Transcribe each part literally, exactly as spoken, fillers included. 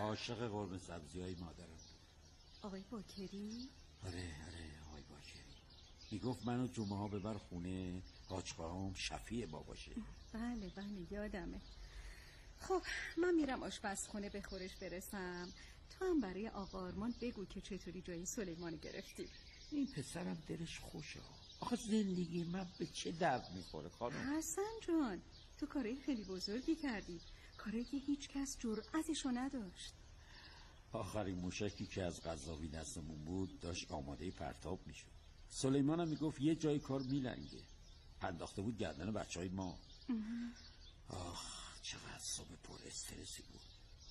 عاشق قرمه سبزی های مادرم. آقای باکری؟ آره آره آقای باکری. میگفت منو جمعه ها ببر خونه حاج خواهم شفیع باباشه. بله بله یادمه. خب من میرم آشپزخونه به خورش برسم. تو هم برای آقا آرمان بگو که چطوری جای سلیمان گرفتی. این پسرم دلش خوشه. آخه زندگی من به چه درد میخوره خانم؟ حسن جان تو کارهای خیلی بزرگی کردی، کاری که هیچ کس جرأتشو نداشت. آخرین موشکی که از قزاقی دستمون بود داشت آماده پرتاب میشد. سلیمان هم میگفت یه جای کار میلنگه، انداخته بود گردن بچه های ما. آخ چقدر صبح پر استرسی بود.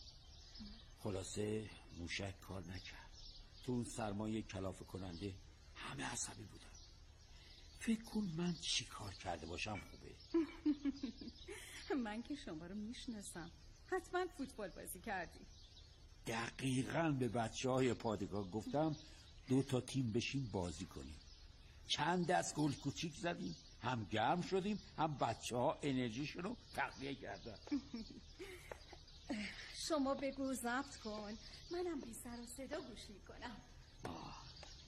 خلاصه موشک کار نکرد. تو اون سرمایه کلافه کننده همه عصبی بودن. فکر کن من چی کار کرده باشم خوبه. من که شما رو میشناسم، حتما فوتبال بازی کردی. دقیقاً به بچه های پادگاه گفتم دو تا تیم بشین بازی کنیم. چند دست گل کوچیک زدیم، هم گرم شدیم هم بچه ها انرژیشون رو تقویه کردن. شما بگو ضبط کن، منم بی سر و صدا گوش میکنم. آه.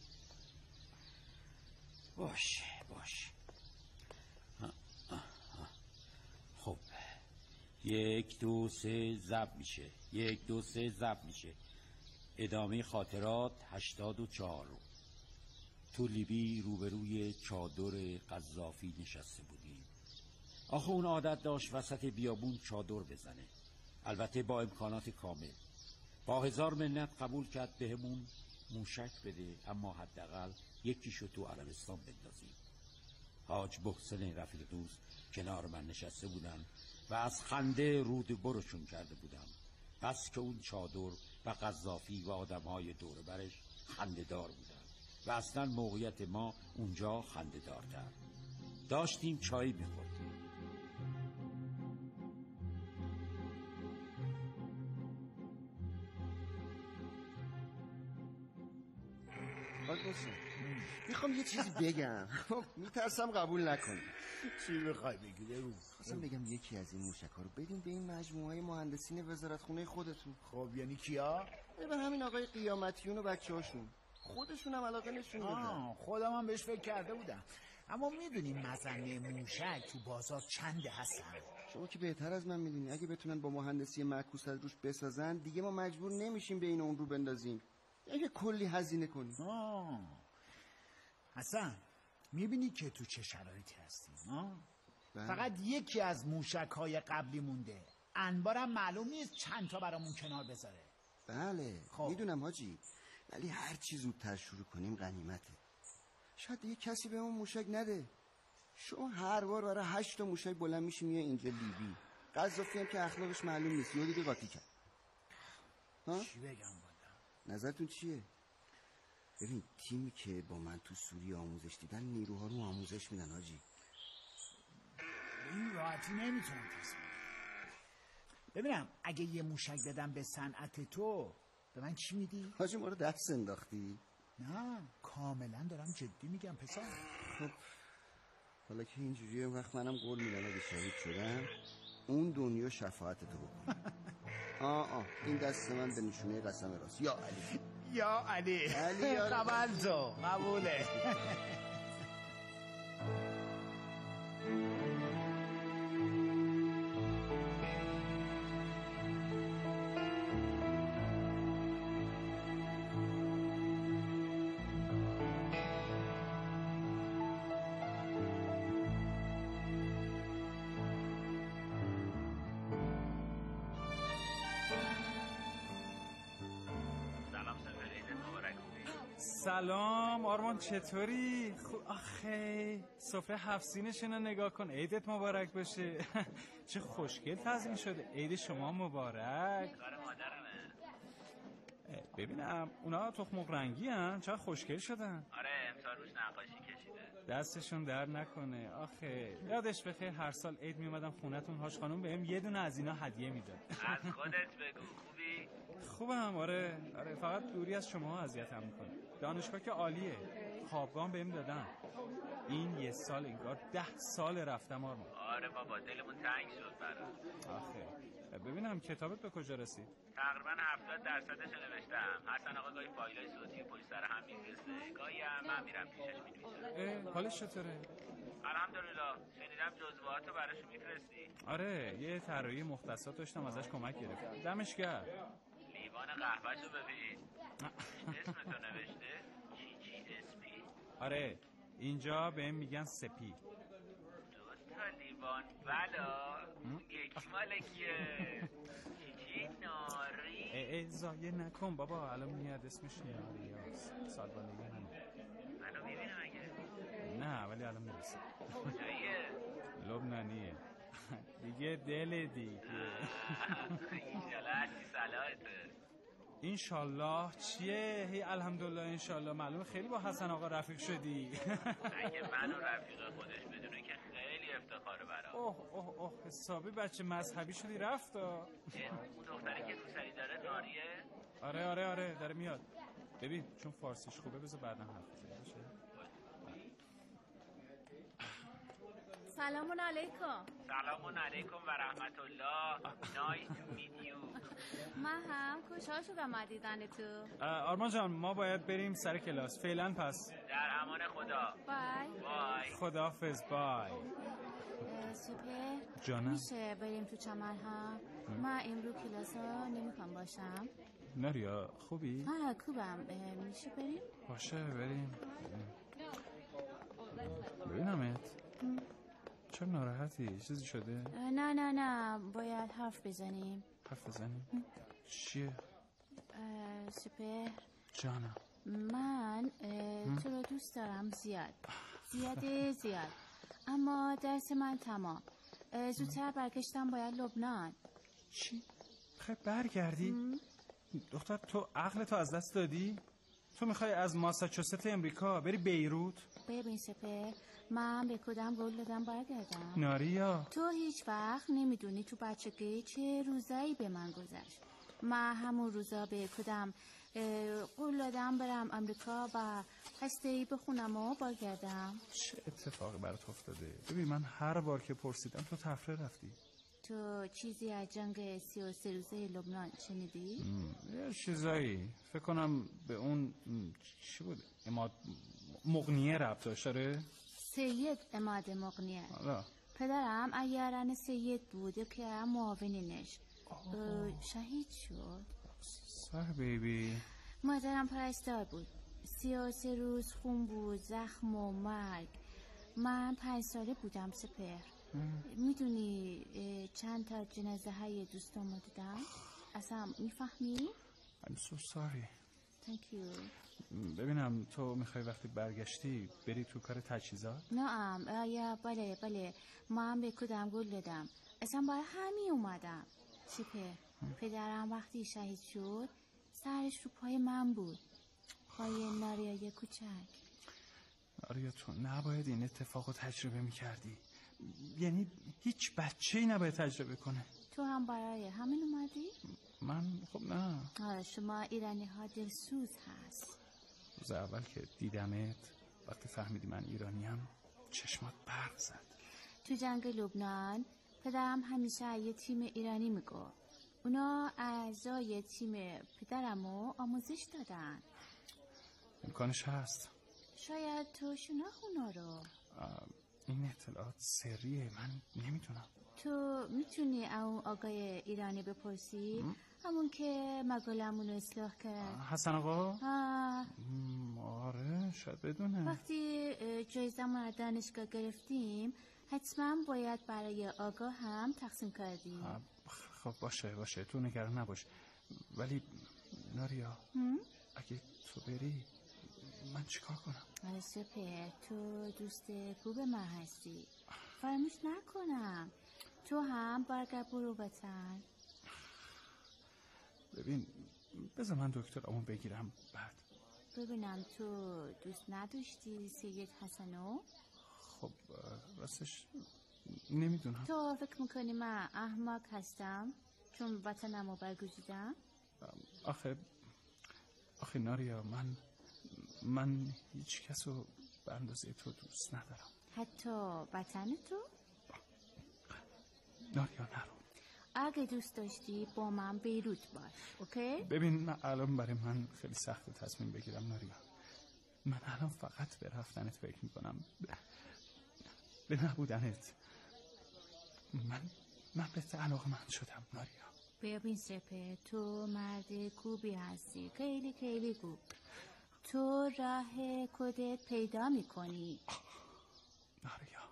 باشه باشه. آه آه آه. خب یک دو سه ضبط میشه، یک دو سه ضبط میشه. ادامه خاطرات هشتاد و چهار. تو لیبی روبروی چادر قذافی نشسته بودیم. آخه اون عادت داشت وسط بیابون چادر بزنه، البته با امکانات کامل. با هزار منت قبول کرد بهمون موشک بده، اما حداقل یکیشو تو عربستان بندازیم. حاج محسن رفیق دوست کنار من نشسته بودن و از خنده رود برشون کرده بودم، بس که اون چادر و قذافی و آدمهای دور برش خنده دار بودن و اصلا موقعیت ما اونجا خنده دارتر. داشتیم چای می‌خوردیم. میخوام یه چیزی بگم، میترسم قبول نکنی. چی میخوای بگی؟ بگو. خواستم بگم یکی از این موشک‌ها رو بدین به این مجموعه مهندسین وزارتخونه خودتون. خب یعنی کیا؟ به همین آقای قیامتیون و بچه‌هاشون. خودشون هم علاقه نشون دادن. خودم هم بهش فکر کرده بودم. اما میدونی مزنه موشک تو بازار چنده هستن؟ شما که بهتر از من میدونی. اگه بتونن با مهندسی معکوس از روش بسازن دیگه ما مجبور نمیشیم به این اون رو بندازیم، اگه کلی هزینه کنیم. آه. حسن میبینی که تو چه شرایطی هستیم؟ فقط یکی از موشک‌های قبلی مونده، انبارم معلوم نیست چند تا برامون کنار بذاره. بله خب. میدونم حاجی، ولی هر چی زودتر شروع کنیم غنیمته. شاید یه کسی به اون موشک نده. شما هر بار برای هشت تا موشک بلند میشی میای اینجا لیبی. قذافی هم که اخلاقش معلوم نیست، یه دیگه قاطی کرد. ها؟ چی بگم والا؟ نظرتون چیه؟ ببین تیمی که با من تو سوریه آموزش دیدن نیروها رو آموزش میدن حاجی. به این راحتی نمیتونم تصمیم ببینم اگه یه موشک بدم به صنعت تو به من چی میدی؟ حاجی ما رو دست انداختی؟ نه کاملا دارم جدی میگم پسر. خب حالا که اینجوریه وقت منم قول میدم اگه شهید شدم اون دنیا شفاعت تو بکنم. آه آه این دست من به نشونه قسم راست. یا علی یا علی علی قبل تو قبوله. سلام آرمان چطوری؟ خب آخه سفره هفت سینشون رو نگاه کن. عیدت مبارک باشه. چه خوشگل تزیین شده. عید شما مبارک. کار مادرمه. ببینم اونا تخم مرغ رنگی ان، چقدر خوشگل شدن. آره امسال روش نقاشی کشیده. دستشون در نکنه. آخه یادش بخیر هر سال عید می اومدم خونتون حاج خانم بهم یه دونه از اینا هدیه میداد. از خودت بگو. خوبی؟ خوبم آره. آره فقط دوری از شما اذیتم میکنه. دانشگاه که عالیه، خوابگاه بهم دادن. این یه سال انگار ده سال رفتم آرمان. آره بابا دلمون تنگ شد برات. آخه ببینم کتابت به کجا رسید؟ تقریبا هفتاد درصدش نوشتم. حسن آقا گاهی فایلای صوتی پشت سر هم میفرسته، گاهی هم من میرم پیشش مینویسم. حالش چطوره؟ الحمدلله. شنیدم جزوهاتو براش میفرستی؟ آره، یه طراحی مختصات داشتم ازش کمک گرفتم. دمش گرم. لیوان قهوه‌شو ببین. اسمتو نوشته؟ چی چی اسمی؟ آره، اینجا بهم میگن سپی. دو تا لیوان بلا. اون یکی مال کیه؟ چی چی ناری؟ ای ای زایه نکن بابا، الان میاد اسمش ناریاست. سالبالگی همه. منو میبینم اگه؟ نه ولی الان میرسه. کجاییه؟ لبنانیه. دیگه دل دیگه. اینشالله هرچی صلاحته. اینشالله چیه؟ هی الحمدلله اینشالله. معلومه خیلی با حسن آقا رفیق شدی. اگه منو رفیق خودش بدونه که خیلی افتخاره برام. اوه اوه اوه حسابی بچه مذهبی شدی رفت. اون دختری که روسری داره ناریه؟ آره آره آره داره میاد. ببین چون فارسیش خوبه بذار بعدا حرف بزنیم. سلام علیکم. سلام علیکم و رحمت الله. نایس تو میت یو. من هم خوشحال شدم دیدن تو. آرمان جان ما باید بریم سر کلاس فعلا، پس در امان خدا. بای بای. خداحافظ. بای. سپر جانم میشه بریم تو چمن ها؟ من امروز کلاس ها نمیخوام باشم. ناریا خوبی؟ ها خوبم. میشه بریم؟ باشه بریم. ببینمت چرا ناراحتی؟ چیزی شده؟ نه نه نه باید حرف بزنیم. حرف بزنیم؟ چیه؟ سپر جانم من تو رو دوست دارم زیاد زیاده زیاد، اما درس من تمام. زودتر برگشتم باید لبنان. چی؟ خیلی برگردی؟ ام. دختر تو عقلتو از دست دادی؟ تو میخوای از ماساچوست امریکا بری بیروت؟ ببین سپر من به کدام قول دادم برگردم. ناریا تو هیچ وقت نمیدونی تو بچگی چه روزایی به من گذشت. من همون روزا به کدام قول دادم برم امریکا و هسته‌ای بخونم و برگردم. چه اتفاقی برات افتاده؟ ببین من هر بار که پرسیدم تو تفره رفتی. تو چیزی از جنگ سی و سه روزه لبنان شنیدی؟ یه چیزایی فکر کنم به اون چی بود؟ اماد مغنیه ربط داشت. داره؟ سید اماد مغنیه. حالا پدرم ایاران سید بوده که معاونینش شهید شد. سر بیبی. مادرم پرستار بود. سی و سه روز خون بود، زخم و مرگ. من پنج ساله بودم سپر. میدونی چند تا جنازه های دوستامو دیدم؟ اصلا میفهمی؟ I'm so sorry. Thank you. ببینم تو میخوای وقتی برگشتی بری تو کار تجهیزات؟ نه ام یا بله بله من به کدام گل دادم. اصلا برای همین اومدم سپر. پدرم وقتی شهید شد سرش رو پای من بود، پای ناریای کوچک. ناریا تو نباید این اتفاق رو تجربه میکردی. یعنی هیچ بچه‌ای نباید تجربه کنه. تو هم برای همین اومدی؟ من خب نه. آره شما ایرانی ها دلسوز هست. روز اول که دیدمت وقتی فهمیدی من ایرانیم چشمات برق زد. تو جنگ لبنان پدرم همیشه یه تیم ایرانی میگو. اونا اعضای تیم پدرمو آموزش دادن. امکانش هست. شاید تو شناخت اونا رو. این اطلاعات سریه، من نمیتونم. تو میتونی اون آقای ایرانی بپرسی؟ م? همون که مقالمون رو اصلاح کرد. حسن آقا؟ ها. آره شاید بدونه. وقتی جایزمون از دانشگاه گرفتیم حتما باید برای آقا هم تقسیم کردیم. خب باشه باشه تو نگران نباش. ولی ناریا هم؟ اگه تو بری من چیکار کنم؟ آره سپر تو دوست خوب من هستی، فراموش نکنم. تو هم برگرد برو وطن. ببین بذار من دکترامو بگیرم بعد. ببینم تو دوست نداشتی سید حسنو؟ خب راستش نمیدونم. تو فکر میکنی من احمق هستم چون وطنمو برگزیدم؟ آخه آخه ناریا من من هیچ کس رو به اندازه تو دوست ندارم. حتی وطن تو؟ ناریا نرو. اگه دوست داشتی با من بیروت باش. اوکی؟ ببین من الان برای من خیلی سخت تصمیم بگیرم ناریا. من الان فقط به رفتنت فکر میکنم، به نبودنت. من من به علاقه‌مند شدم ناریا. ببین سپه، تو مرد خوبی هستی، خیلی خیلی خوب. تو راه خودت پیدا میکنی ناریا.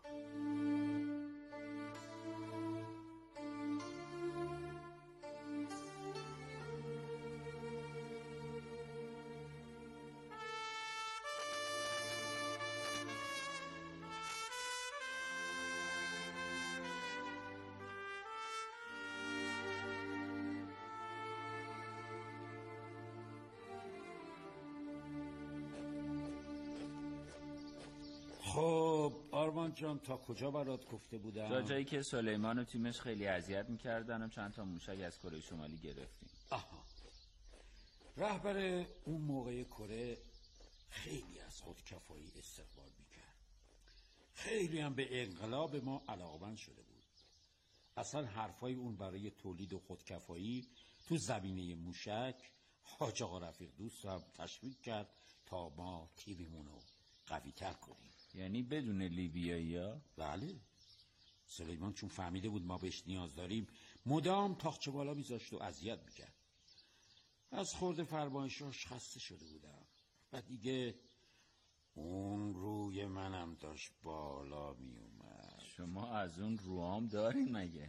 خب آرمان جان تا کجا برات گفته بودم؟ تا جایی که سلیمان و تیمش خیلی اذیت میکردن و چند تا موشک از کره شمالی گرفتیم. آها. رهبر اون موقع کره خیلی از خودکفایی استقبال میکرد، خیلی هم به انقلاب ما علاقمند شده بود. اصلا حرفای اون برای تولید و خودکفایی تو زمینه موشک حاج آقا رفیق دوست هم تشویق کرد تا ما تیممونو قوی تر کنیم. یعنی بدون لیبیایی ها؟ بله. سلیمان چون فهمیده بود ما بهش نیاز داریم مدام تاخچه بالا میذاشت و اذیت میکرد. از خورده فرمایشاش خسته شده بودم و دیگه اون روی منم داشت بالا میومد. شما از اون روام دارین مگه؟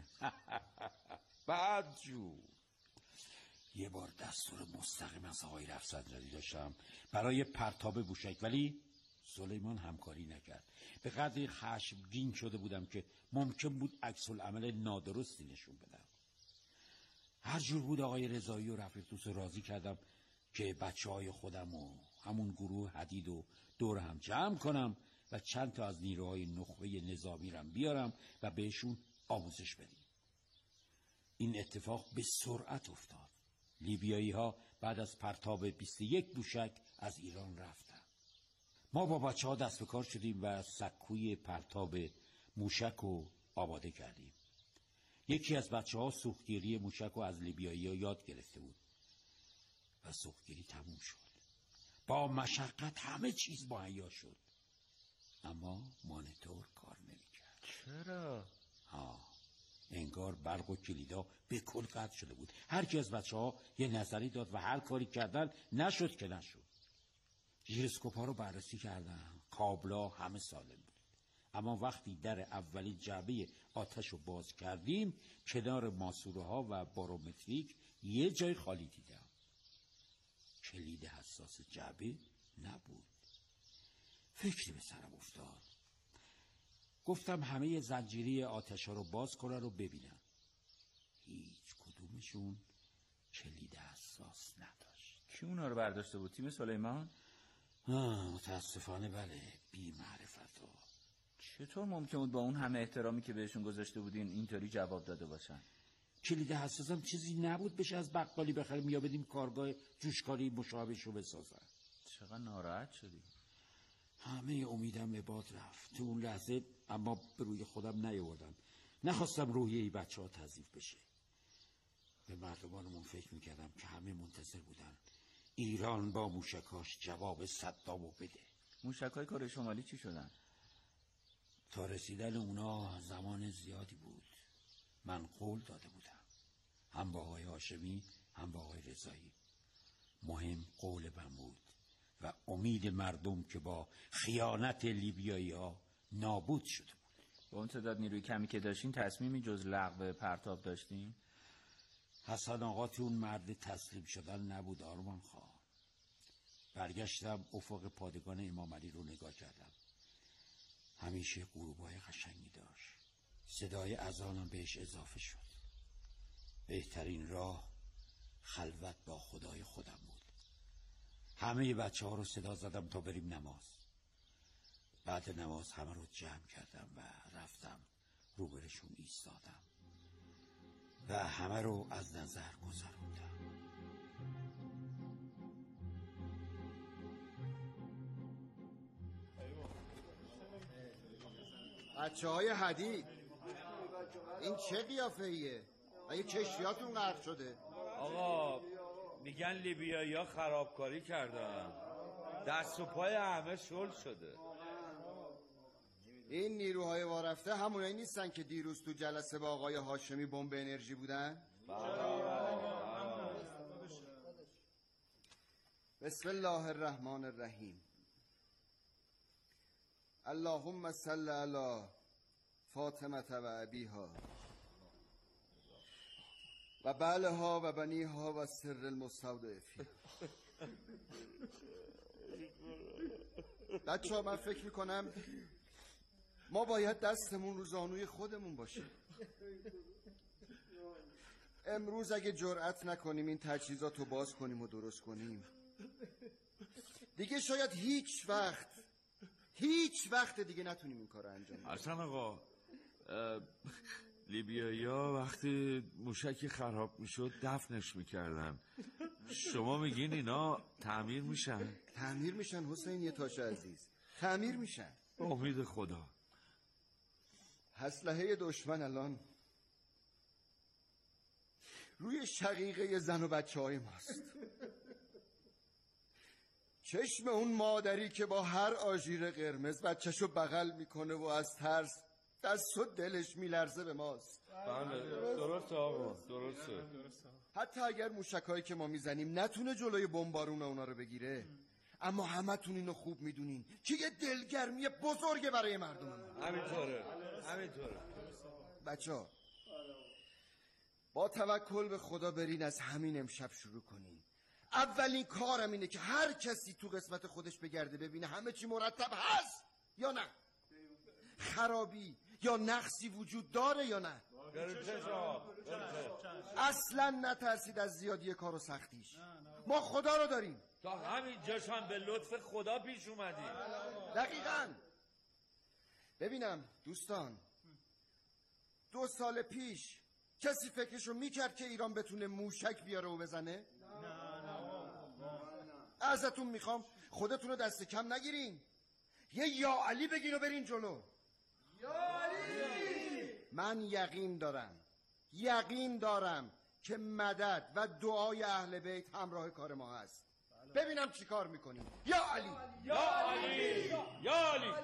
بدجور. یه بار دستور مستقیم از آقای رفسنجانی داشتم برای پرتاب موشک، ولی سلیمان همکاری نکرد. به قدری خشمگین شده بودم که ممکن بود عکس العمل نادرستی نشون بدم. هر جور بود آقای رضایی و رفیق دوست راضی کردم که بچه های خودم و همون گروه حدید و دور هم جمع کنم و چند تا از نیروهای نخبه نظامی رم بیارم و بهشون آموزش بدیم. این اتفاق به سرعت افتاد. لیبیایی ها بعد از پرتاب بیست و یک موشک از ایران رفتن. ما با بچه ها دست به کار شدیم و سکوی پرتاب موشک رو آماده کردیم. یکی از بچه ها سوختگیری موشک رو از لیبیایی ها یاد گرفته بود و سوختگیری تموم شد. با مشقت همه چیز مهیا شد، اما مانیتور کار نمی‌کرد. چرا؟ ها، انگار برق و کلیدا به کل قطع شده بود. هر کی از بچه ها یه نظری داد و هر کاری کردن نشد که نشد. ژیروسکوپ ها رو بررسی کردن، کابلا همه سالم بود، اما وقتی در اولین جعبه آتش رو باز کردیم کنار ماسوره ها و بارومتریک یه جای خالی دیدم. کلید حساس جعبه نبود. فکری به سرم افتاد. گفتم همه زنجیره آتش ها رو باز کنن و ببینن. هیچ کدومشون کلید حساس نداشت. کی اونا رو برداشته بود؟ تیم سلیمان؟ متاسفانه بله، بی معرفت ها. چطور ممکن بود با اون همه احترامی که بهشون گذاشته بودین اینطوری جواب داده باشن؟ کلید حساسم چیزی نبود بشه از بقالی بخریم یا بدیم کارگاه جوشکاری مشابهش رو بسازن. چقدر ناراحت شدی؟ همه امیدم به باد رفت تو اون لحظه، اما به روی خودم نیاوردم. نخواستم روحیه ای بچه ها تضعیف بشه. به مردمانمون فکر میکردم که همه منتظر بودن ایران با موشکاش جواب صدامو بده. موشکای کره شمالی چی شدن؟ تا رسیدن اونا زمان زیادی بود. من قول داده بودم، هم با آقای هاشمی هم با آقای رضایی. مهم قول من بود و امید مردم که با خیانت لیبیایی ها نابود شده بود. با اون تعداد نیروی کمی که داشتین تصمیمی جز لغو پرتاب داشتین؟ حسن آقا تو اون مرد تسلیم شدن نبود آرمان خان. برگشتم افق پادگان امام علی رو نگاه کردم. همیشه غروبای قشنگی داشت. صدای اذانم بهش اضافه شد. بهترین راه خلوت با خدای خودم بود. همه بچه ها رو صدا زدم تا بریم نماز. بعد نماز همه رو جمع کردم و رفتم روبرشون ایستادم و همه رو از نظر گذروندم. بچه های حدید، این چه قیافه ایه؟ اگه کشتیاتون غرق شده. آقا میگن لیبیایی ها خرابکاری کردن، دست و پای همه شل شده. این نیروهای وارفته همونایی نیستن که دیروز تو جلسه با آقای هاشمی بمب انرژی بودن؟ بسم الله الرحمن الرحیم. اللهم صل علی فاطمه و ابیها و بعلها و بنیها و سر المستودعفین. بچه ها من فکر میکنم ما باید دستمون رو زانوی خودمون باشه. امروز اگه جرأت نکنیم این تجهیزات رو باز کنیم و درست کنیم، دیگه شاید هیچ وقت هیچ وقت دیگه نتونیم این کار رو انجام بدیم. اصلا آقا لیبیایی ها وقتی موشکی خراب میشد دفنش میکردن، شما میگین اینا تعمیر میشن؟ تعمیر میشن حسین یتاش عزیز، تعمیر میشن به امید خدا. اسلحه دشمن الان روی شقیقه زن و بچه های ماست. چشم اون مادری که با هر آژیر قرمز بچهشو بغل میکنه و از ترس دست و دلش میلرزه به ماست. بله درسته آقا، درسته. حتی اگر موشکایی که ما میزنیم نتونه جلوی بمبارون اونا رو بگیره، اما همه تون اینو خوب میدونین که یه دلگرمی بزرگه برای مردم ما. همینطوره همینطوره. بچه ها با توکل به خدا برین از همین امشب شروع کنین. اولین کارم اینه که هر کسی تو قسمت خودش بگرده ببینه همه چی مرتب هست یا نه، خرابی یا نقصی وجود داره یا نه. اصلا نترسید از زیادی کار و سختیش، ما خدا رو داریم. تا همین جاشان به لطف خدا پیش اومدیم. دقیقاً. ببینم دوستان، دو سال پیش کسی فکرشو میکرد که ایران بتونه موشک بیاره و بزنه؟ ازتون میخوام خودتون رو دست کم نگیرین، یه یا علی بگین و برین جلو. یا علی! من یقین دارم یقین دارم که مدد و دعای اهل بیت همراه کار ما هست. ببینم چی کار میکنیم. یا علی! یا علی! یا علی!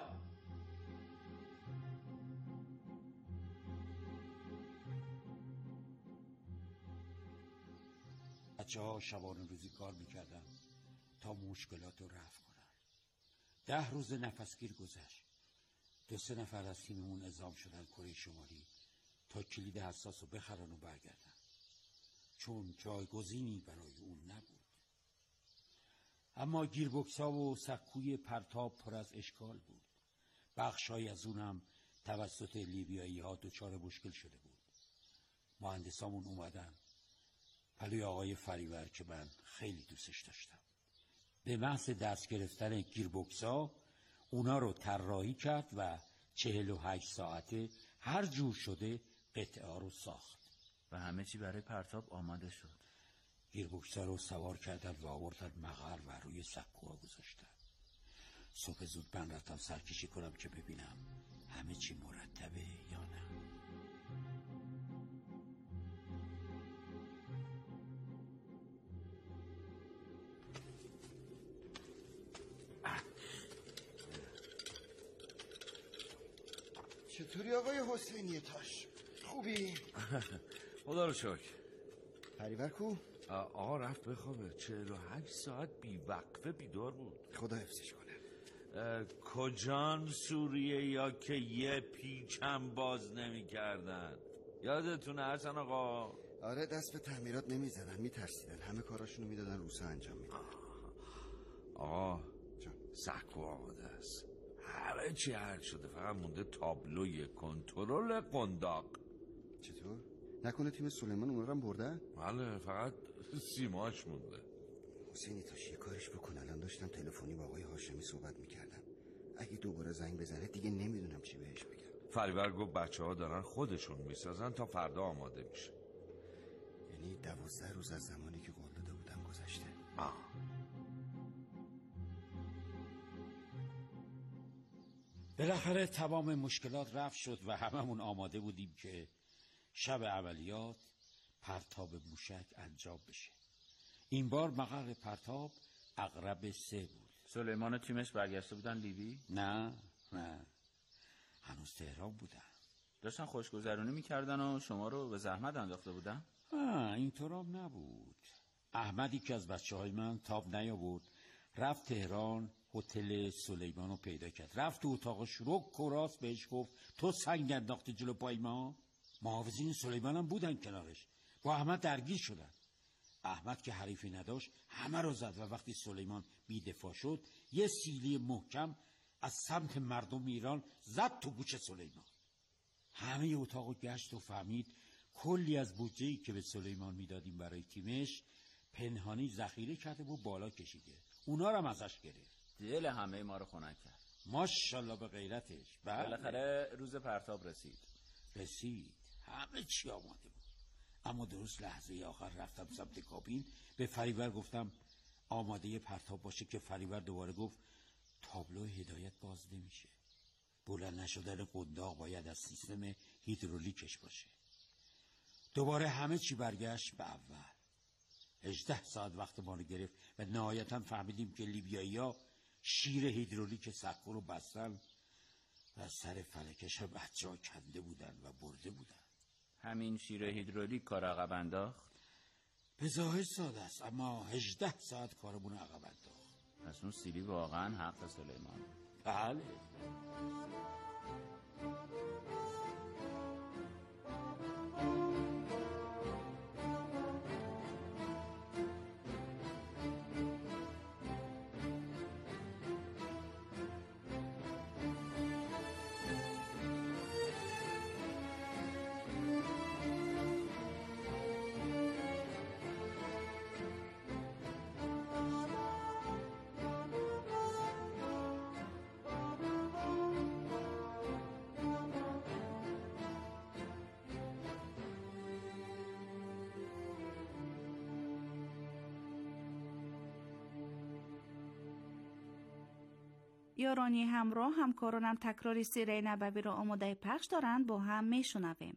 بچه ها شبانه روزی کار میکردن تا مشکلات رو رفع کنن. ده روز نفسگیر گذشت. دو سه نفر از تیممون اعزام شدن کره شمالی تا کلید حساس رو بخرن و برگردن، چون جایگزینی برای اون نبود. اما گیربکس ها و سکوی پرتاب پر از اشکال بود. بخشای از اونم توسط لیبیایی ها دچار مشکل شده بود. مهندسامون اومدن پلوی آقای فریور که من خیلی دوستش داشتم. به محض دست گرفتن گیربکس ها اونا رو طراحی کرد و چهل و هشت ساعته هر جور شده قطعه ها رو ساخت و همه چی برای پرتاب آماده شد. گیربکس ها رو سوار کردن و آوردن مغر و روی سکوها گذاشتن. صبح زود من رفتم سرکشی کنم که ببینم همه چی مرتبه یا نه. چطوری آقای حسینی تاش؟ خوبی؟ خدا رو شکر. فریور کو؟ آقا رفت بخوابه. چهل و هشت ساعت بی وقفه بیدار بود. خدا حفظش کنه. کجان سوریه یا که یه پیچم باز نمی کردن؟ یادتونه حسن آقا؟ آره دست به تعمیرات نمی زدن، می ترسیدن، همه کاراشونو می دادن روسا انجام می دادن. آقا سکو آماده است، همه چی حل شده، فقط مونده تابلوی کنترل قنداق. چطور؟ نکنه تیم سلیمان اون رو هم بردن؟ بله فقط سیماش مونده. حسینی تاش یه کارش بکن. الان داشتم تلفنی با آقای هاشمی صحبت میکردم، اگه دوباره زنگ بزنه دیگه نمیدونم چی بهش بگم. فریبر گفت بچه ها دارن خودشون میسازن تا فردا آماده میشه. یعنی دوازده روز از زمانی که قول داده بودم گذشته. آه. بالاخره تمام مشکلات رفع شد و هممون آماده بودیم که شب عملیات پرتاب موشک انجام بشه. این بار مقر پرتاب عقرب سه بود. سلیمان و تیمش برگشته بودن لیبی؟ نه نه، هنوز تهران بودن. داشتن خوشگذرونی میکردن و شما رو به زحمت انداخته بودن؟ آه اینطورام نبود. احمدی که از بچه های من تاب نیاورد رفت تهران، هتل سلیمان رو پیدا کرد، رفت تو اتاقش رو کراس بهش گفت تو سنگ انداختی جلو پای ما. محافظین سلیمان هم بودن کنارش، با احمد درگیر شدن. احمد که حریفی نداشت همه رو زد و وقتی سلیمان بی‌دفاع شد یه سیلی محکم از سمت مردم ایران زد تو گوش سلیمان. همه اتاقو گشت و فهمید کلی از بودجه‌ای که به سلیمان میدادیم برای تیمش پنهانی ذخیره کرده و بالا کشیده. اونا رو هم ازش گرفت. دل همه ما رو خنک کرد. ماشاءالله به غیرتش. بالاخره روز پرتاب رسید. رسید. همه چی آماده بود. اما درست لحظه آخر رفتم سمت کابین، به فریور گفتم آماده پرتاب باشه که فریور دوباره گفت تابلو هدایت باز نمیشه. بلند نشدن قنداق باید از سیستم هیدرولیکش باشه. دوباره همه چی برگشت به اول. هجده ساعت وقت ما رو گرفت و نهایتا فهمیدیم که لیبیایی‌ها شیر هیدرولیک سقو رو بستن و سر فلکش بچه‌ها کنده بودن و برده بودن. همین شیر هیدرولیک کار عقب انداخت؟ به ظاهر ساده است اما هجده ساعت کارمون عقب انداخت. پس اون سیلی واقعا حق سلیمان. بله. یارانی همراه همکارانم تکراری سیره نبوی را آماده پخش دارند، با هم میشنویم.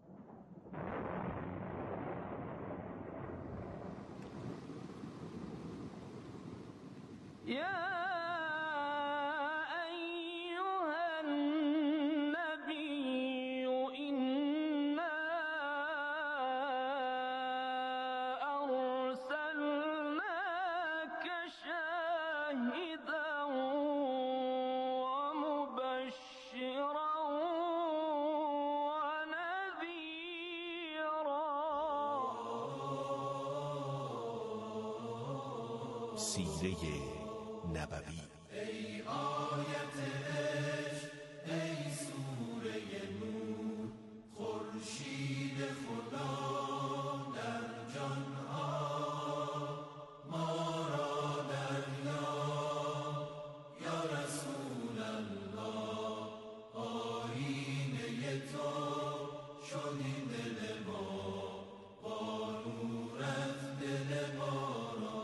سیره نبوی. ای آیت عشق، ای سوره نور، خورشید خدا در جانها ما را دریاب. یا رسول الله، آیینه تو شد این دل ما، با نورت دل ما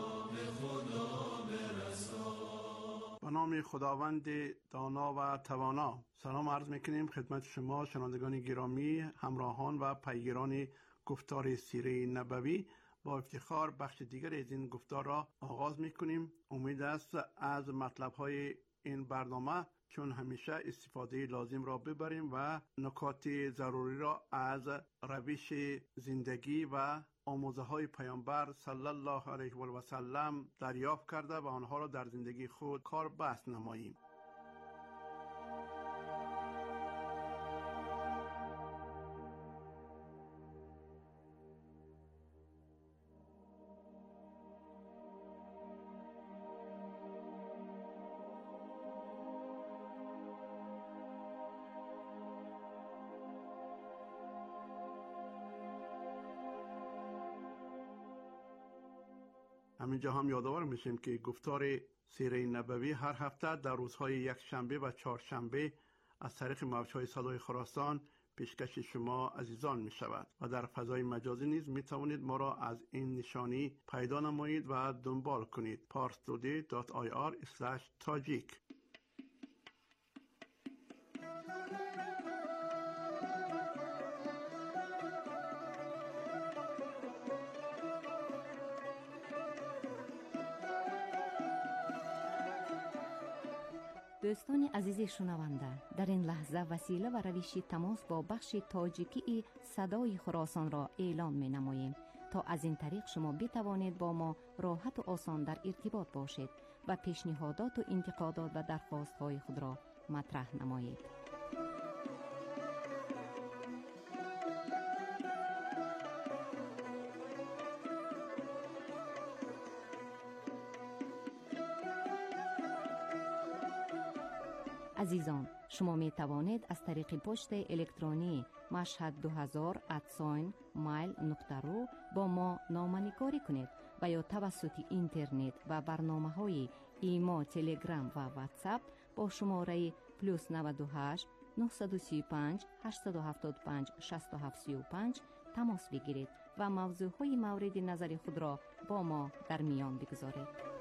به نام خداوند دانا و توانا. سلام عرض میکنیم خدمت شما شنوندگان گرامی، همراهان و پیگیران گفتار سیره نبوی. با افتخار بخش دیگر از این گفتار را آغاز میکنیم. امید است از مطلب های این برنامه چون همیشه استفاده لازم را ببریم و نکات ضروری را از روش زندگی و آموزه های پیامبر صلی الله علیه و سلم دریافت کرده و آنها را در زندگی خود کار بست نماییم. همینجا هم یادآور میشیم که گفتار سیره نبوی هر هفته در روزهای یک شنبه و چهارشنبه از طریق موجهای صدای خراسان پیشکش شما عزیزان می شود و در فضای مجازی نیز می توانید ما را از این نشانی پیدا نمایید و دنبال کنید. parstoday dot i r slash tajik. دوستان عزیز شنونده، در این لحظه وسیله و روش تماس با بخش تاجیکی صدای خراسان را اعلان می نماییم تا از این طریق شما بتوانید با ما راحت و آسان در ارتباط باشید و پیشنهادات و انتقادات و درخواست های خود را مطرح نمایید. عزیزان، شما می توانید از طریق پست الکترونی مشهد دو هزار ات مایل نقطه رو با ما نامه‌نگاری کنید و یا توسط اینترنت و برنامه‌های ایما، تلگرام و واتساپ با شماره پلوس نود و هشت نه سه پنج هشت هفت پنج شش هفت سه پنج تماس بگیرید و موضوعهای مورد نظر خود را با ما در میان بگذارید.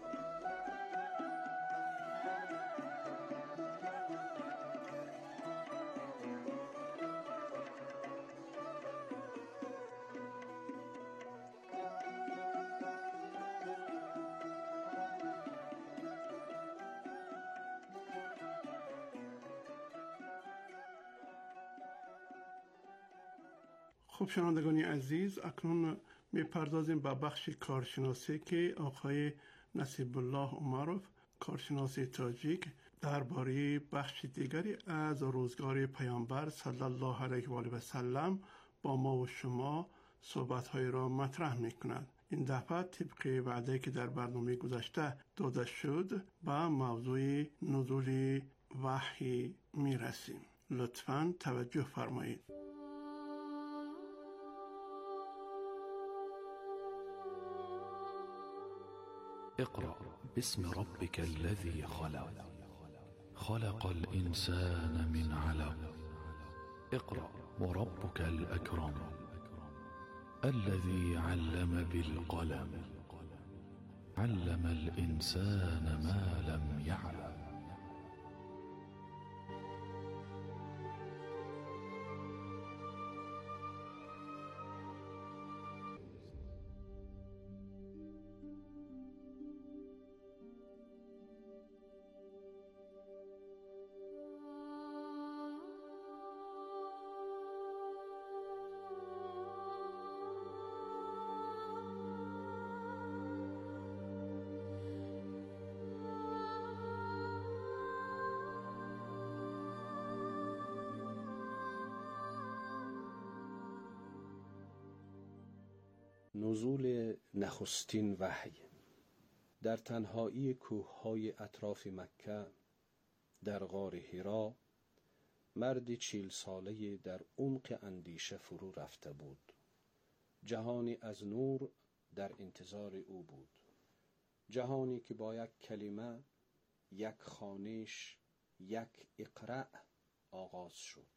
خب شنوندگان عزیز، اکنون میپردازیم به بخش کارشناسی که آقای نصیب الله عمرov، کارشناس تاجیک، درباره بخش دیگری از روزگار پیامبر صلی الله علیه و آله و سلم با ما و شما صحبت‌های را مطرح می‌کند. این دفعه طبق وعده که در برنامه گذشته داده شد به موضوع نزول وحی میرسیم. لطفاً توجه فرمایید. اقرأ باسم ربك الذي خلق خلق الإنسان من علق اقرأ وربك الأكرم الذي علم بالقلم علم الإنسان ما لم يعلم. نزول نخستین وحی. در تنهایی کوههای اطراف مکه در غار حرا مردی چیل ساله در عمق اندیشه فرو رفته بود. جهانی از نور در انتظار او بود، جهانی که با یک کلمه، یک خوانش، یک اقرأ آغاز شد.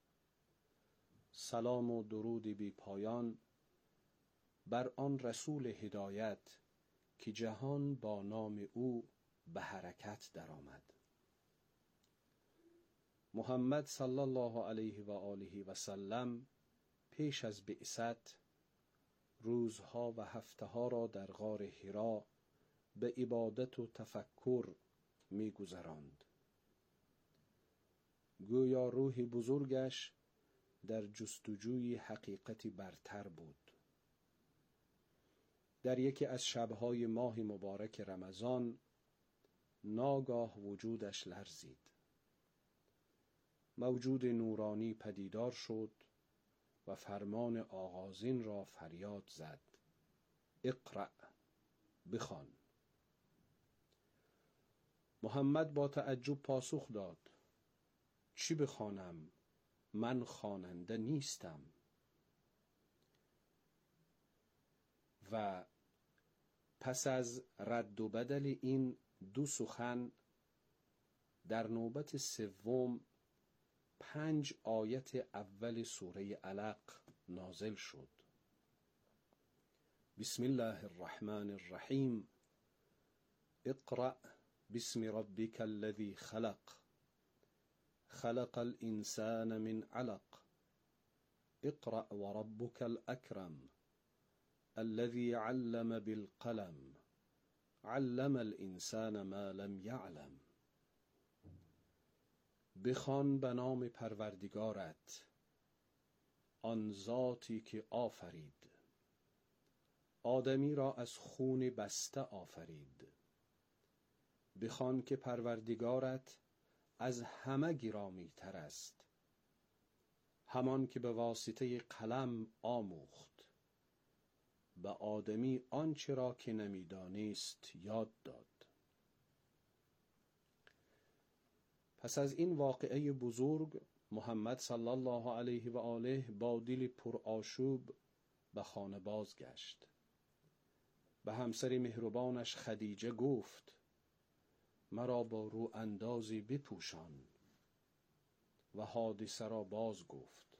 سلام و درود بی پایان بر آن رسول هدایت که جهان با نام او به حرکت درآمد. محمد صلی الله علیه و آله و سلم پیش از بعثت روزها و هفته‌ها را در غار حرا به عبادت و تفکر می گذراند. گویا روح بزرگش در جستجوی حقیقتی برتر بود. در یکی از شبهای ماه مبارک رمضان ناگاه وجودش لرزید. موجود نورانی پدیدار شد و فرمان آغازین را فریاد زد: اقرأ، بخوان. محمد با تعجب پاسخ داد: چی بخوانم؟ من خواننده نیستم. و پس از رد و بدل این دو سخن در نوبت سوم پنج آیت اول سوره علق نازل شد. بسم الله الرحمن الرحیم. اقرأ باسم ربك الذي خلق خلق الإنسان من علق اقرأ وربك الأكرم الذي علم بالقلم علم الإنسان ما لم يعلم. بخوان به نام پروردگارت، آن ذاتی که آفرید. آدمی را از خون بسته آفرید. بخوان که پروردگارت از همه گرامی تر است، همان که به واسطه قلم آموخت، به آدمی آنچه را که نمیدانست یاد داد. پس از این واقعه بزرگ محمد صلی الله علیه و آله با دل پرآشوب به خانه بازگشت. به همسر مهربانش خدیجه گفت مرا با رو اندازی بپوشان و حادثه را باز گفت.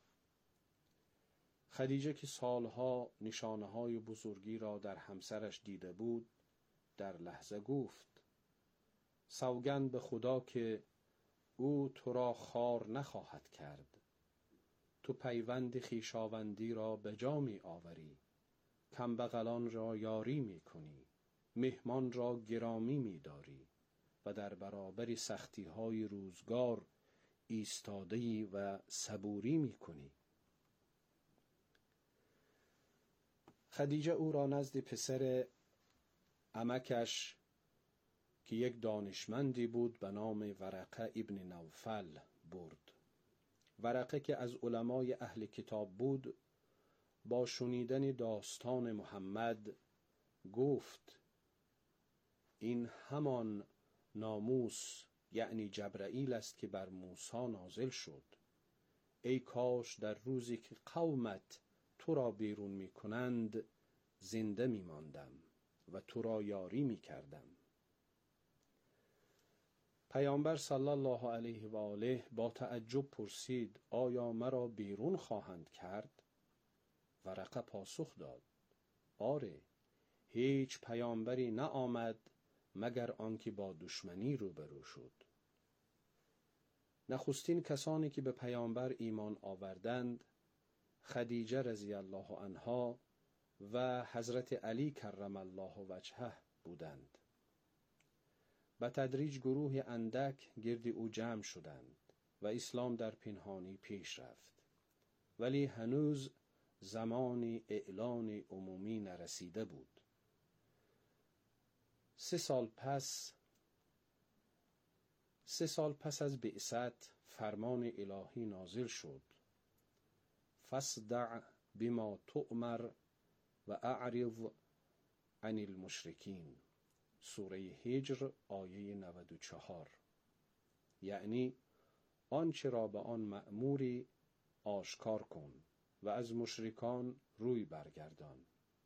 خدیجه که سالها نشانه های بزرگی را در همسرش دیده بود در لحظه گفت سوگند به خدا که او تو را خوار نخواهد کرد. تو پیوند خویشاوندی را به جا می آوری، کمبغلان را یاری می کنی، مهمان را گرامی می داری و در برابر سختی های روزگار ایستاده‌ای و صبوری می کنی. خدیجه او را نزد پسر عمکش که یک دانشمندی بود به نام ورقه ابن نوفل برد. ورقه که از علمای اهل کتاب بود با شنیدن داستان محمد گفت این همان ناموس یعنی جبرائیل است که بر موسی نازل شد. ای کاش در روزی که قومت تو را بیرون می کنند زنده می ماندم و تو را یاری می کردم. پیامبر صلی الله علیه و آله با تعجب پرسید آیا مرا بیرون خواهند کرد؟ ورقه پاسخ داد آره، هیچ پیامبری نه آمد مگر آنکه با دشمنی روبرو شد. نخستین کسانی که به پیامبر ایمان آوردند خدیجه رضی الله عنها و حضرت علی کرم الله وجهه بودند. به تدریج گروه اندک گرد او جمع شدند و اسلام در پنهانی پیش رفت، ولی هنوز زمان اعلان عمومی نرسیده بود. سه سال پس سه سال پس از بعثت فرمان الهی نازل شد فاصدع بما تؤمر و اعرض عن المشرکین، سوره هجر آیه نود و چهار، یعنی آنچه را به آن مأموری آشکار کن و از مشرکان روی برگردان.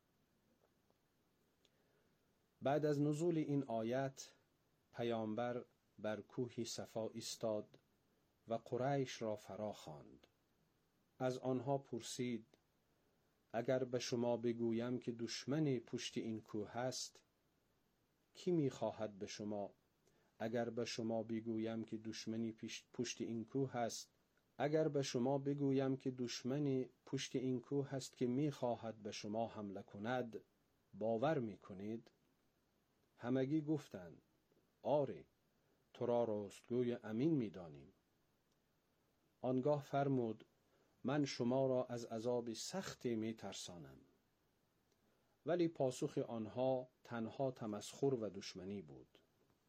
بعد از نزول این آیت پیامبر بر کوه صفا ایستاد و قریش را فرا خواند. از آنها پرسید اگر به شما بگویم که دشمن پشت این کوه است کی می‌خواهد به شما اگر به شما بگویم که دشمنی پشت این کوه است اگر به شما بگویم که دشمنی پشت این کوه است که می‌خواهد به شما حمله کند باور می‌کنید؟ همگی گفتند آره، تو را راستگوی امین می‌دانیم. آنگاه فرمود من شما را از عذاب سختی می‌ترسانم. ولی پاسخ آنها تنها تمسخر و دشمنی بود.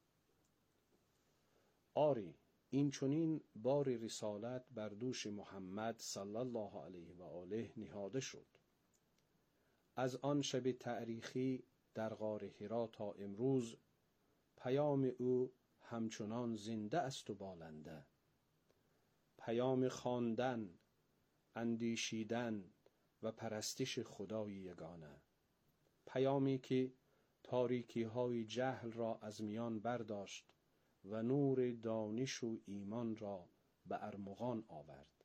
آری، این چنین بار رسالت بر دوش محمد صلی الله علیه و آله نهاده شد. از آن شب تاریخی در غار حرا تا امروز پیام او همچنان زنده است و بالنده. پیام خواندن، اندیشیدن و پرستش خدای یگانه. پیامی که تاریکی های جهل را از میان برداشت و نور دانش و ایمان را به ارمغان آورد.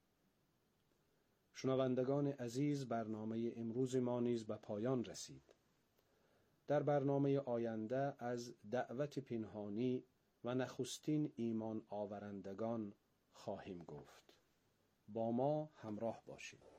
شنوندگان عزیز، برنامه امروز ما نیز به پایان رسید. در برنامه آینده از دعوت پنهانی و نخستین ایمان آورندگان خواهیم گفت. با ما همراه باشید.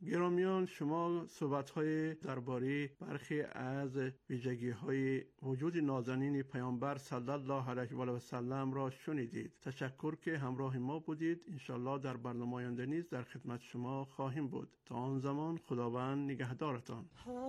گرامیان، شما صحبت‌های درباره برخی از ویژگی‌های وجود نازنین پیامبر صلی الله علیه و آله و سلم را شنیدید. تشکر که همراه ما بودید. انشالله در برنامه آینده نیز در خدمت شما خواهیم بود. تا آن زمان خداوند نگهدارتان.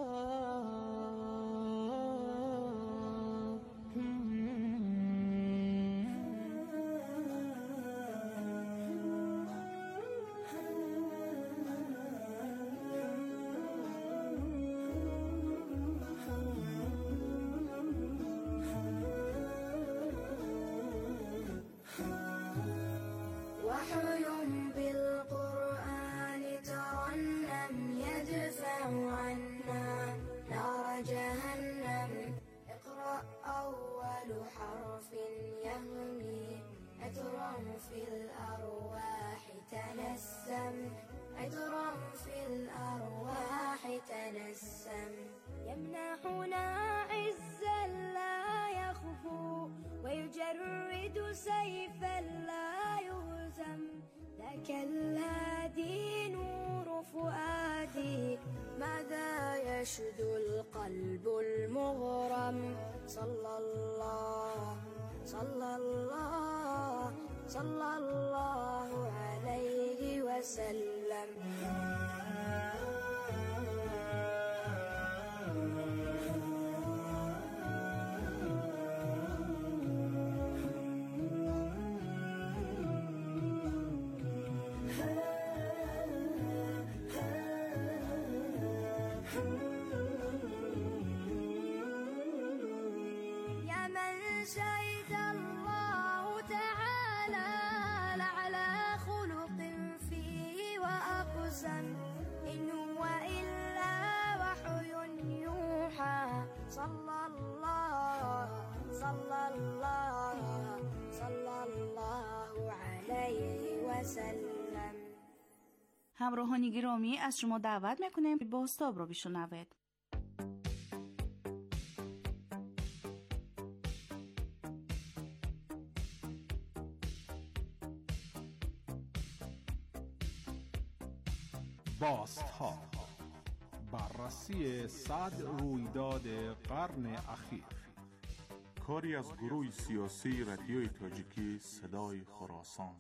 في الأرواح تنسم عطرا في الأرواح تنسم يمنحنا عزا لا يخفو ويجرد سيفا لا يهزم ذاك الهادي نور فؤادي ماذا يشدو القلب المغرم صلى الله صلى الله صلى الله عليه وسلم يا من شهد الله تعالى لعلى خلق فيه وأقسم إن هو إلا وحي يوحى صلى الله صلى الله صلى الله عليه وسلم. همراهان گرامی، از شما دعوت میکنیم بازتاب رو بشنوید. بازتاب، بررسی صد رویداد قرن اخیر. کاری از گروه سیاسی رادیوی تاجیکی صدای خراسان.